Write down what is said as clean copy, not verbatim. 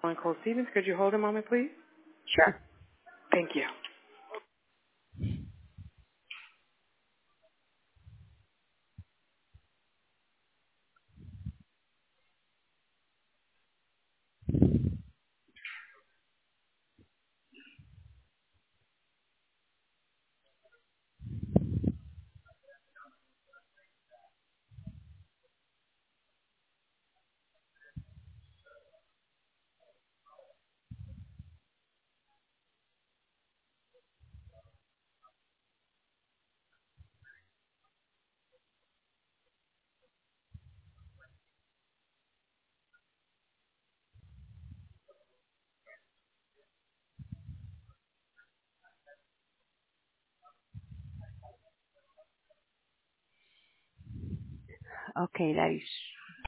One Cole Stevens, could you hold a moment, please? Sure. Thank you. Okay, Daddy.